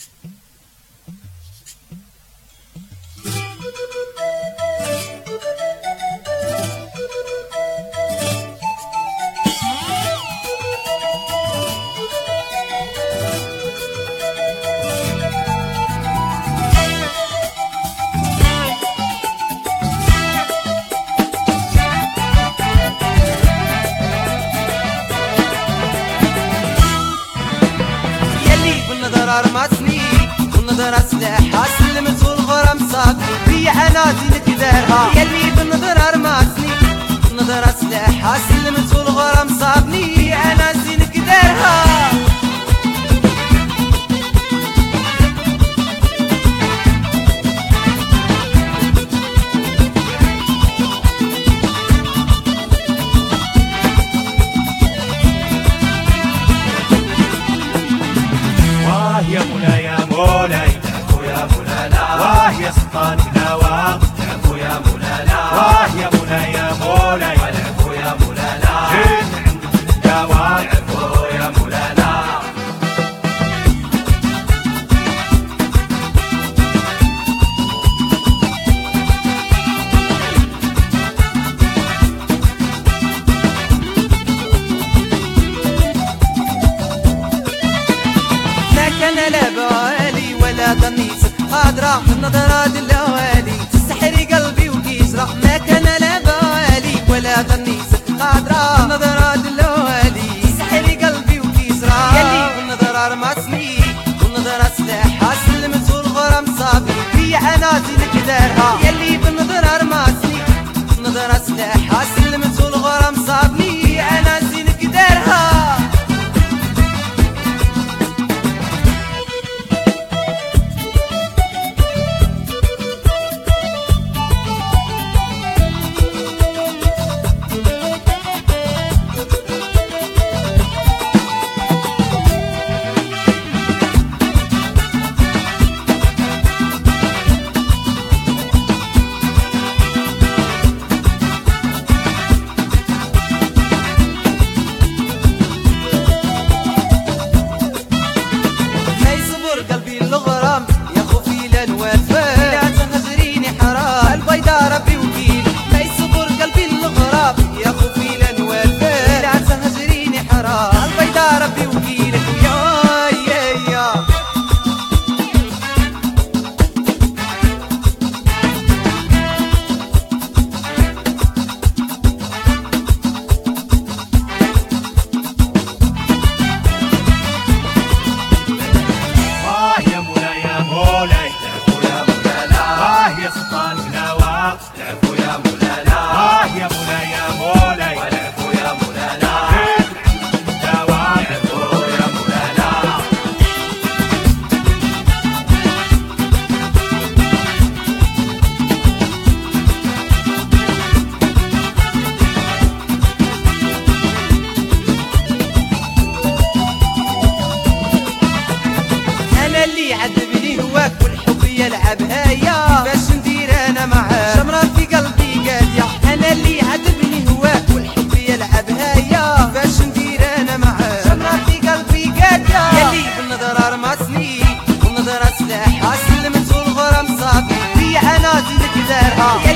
رمسني والنظرة سلاحها سلمت والغرام صافي في عنازي نكدارها يلي بالنظرة رمسني والنظرة سلاحها سلمت والغرام صافني في عنازي نكدارها يا مولاي يا مولاي تعفو يا مولانا واه يا سلطان نواه تعفو يا مولانا واه يا مولاي يا مولاي تعفو يا مولانا جيت عندك الدواء تعفو يا مولانا انا لا بالي ولا ضنيت قادرة النظرة الاوالي تسحري قلبي وكيسرى ما كان لا بالي ولا ضنيت قادرة النظرة الاوالي تسحري قلبي وكيسرى يلي بالنظرة رمسني والنظرة سلاحها سلمت والغرام صافي في عنازي نكدارها يلي بالنظرة رمسني والنظرة سلاحها سلمت والغرام صافني في عنازي نكدارها تعفو يا مولانا واه يا مولاي يا مولاي تعفو يا مولانا جيت عندك الدواء تعفو يا مولانا انا اللي عذبني هواك والحب يلعب هيا باش ندير انا معاك شمرة في قلبي قادية انا اللي عذبني هواك والحب يلعب هيا باش ندير انا معاك شمرة في قلبي قادية يلي بالنظرة رمسني والنظرة سلاحها سلمت والغرام صافي في عنازي نكدارها